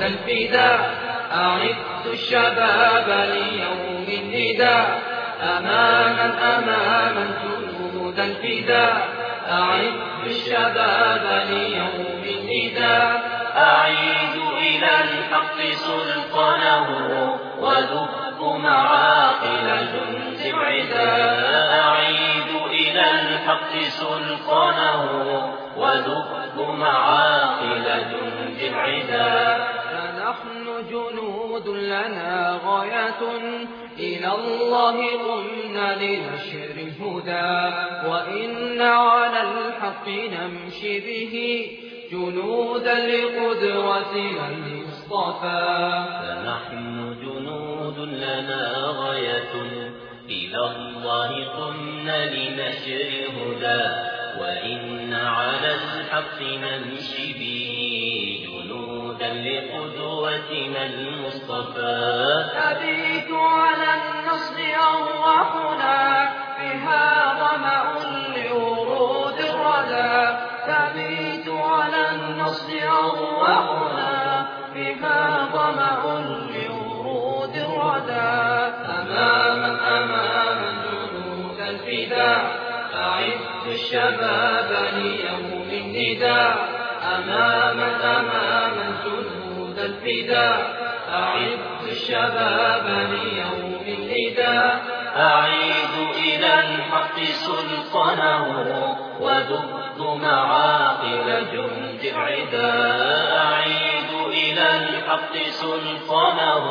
الفداء أعدت الشباب ليوم النداء أماما جنود الفداء أعدت الشباب ليوم النداء أعيد إلى الحق سلطانه ودك معاقل جند العداء أعيد إلى الحق سلطانه ودك معاقل جند العداء فنحن جنود لنا غاية إلى الله قمنا لنشر الهدى وإن على الحق نمشي به جنودا لقدوتنا المصطفى فنحن جنود لنا غاية إلى الله قمنا لنشر الهدى وإن على الحق نمشي به جنودا لقدوتنا المصطفى أبيت على النصر أرواحنا بها ظمأ لورود الردى تبيت على النصر أرواحنا بها ظمأ لورود الردى أماما جنود الفداء أعدت الشباب ليوم النداء أماما جنود الفداء أعدت الشباب ليوم النداء أعيد إلى الحق سلطانه ودك معاقل جند العداء أعيد إلى الحق سلطانه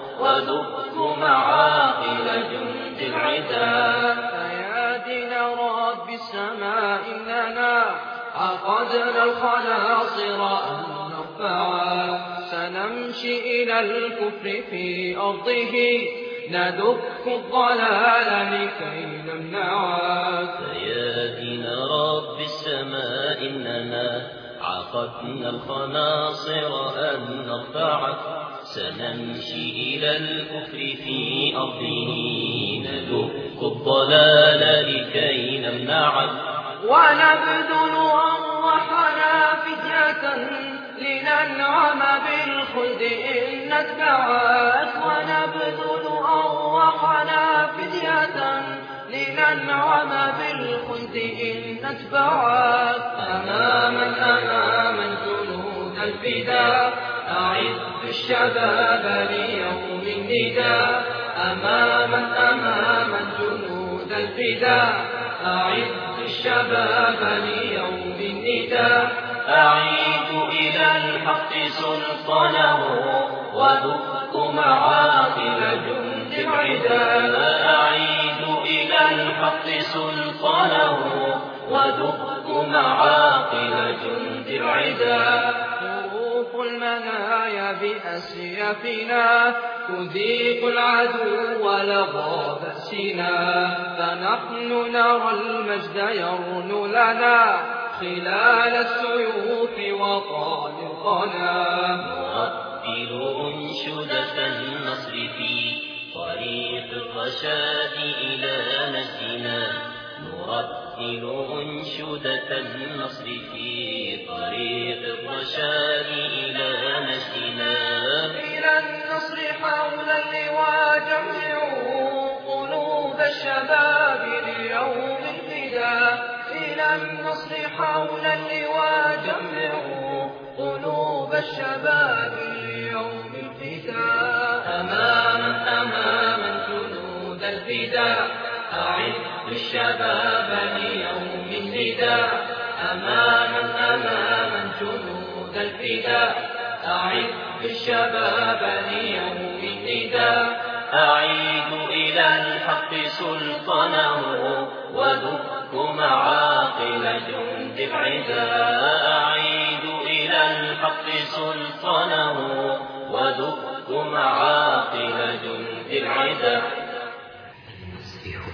ودك معاقل جند العداء فيا دين رب السماء إننا عقدنا الخناصر أن نرفعا سنمشي إلى الكفر في أرضه ندك الضلال لكي نمنعا فيا دين رب السماء إننا عقدنا الخناصر أن نرفعك سنمشي إلى الكفر في أرضه ندك الضلال لكي نمنعك ونبذل أرواحنا فدية لننعم بالخلد إن نتبعك ونبذل أرواحنا فدية لننعم بالخلد إن نتبعك أماما جنود الفداء أعدت الشباب ليوم النداء أماما جنود الفداء أعدت الشباب ليوم النداء أعيد إلى الحق سلطانه ودك معاقل جند العداء أعيد إلى الحق سلطانه ودك معاقل جند العداء حروف المنايا بأسيافنا تذيق العدو لظى بأسنا فنحن نرى المجد يرن لنا خلال السيوف وطالقنا نرتل أنشدة النصر في طريق الرشاد إلى نجدنا نرتل أنشدة النصر في طريق الرشاد إلى نجدنا إلى النصر حول اللواء جمعوا قلوب الشباب ليوم الفداء إلى النصر حول اللواء جمعوا قلوب الشباب ليوم الفداء أماما جنود الفداء أعدت الشباب ليوم النداء أماما جنود الفداء أعدت الشباب ليوم النداء أعيد إلى الحق سلطانه ودك معاقل جند العداء أعيد إلى الحق سلطانه ودك معاقل جند العداء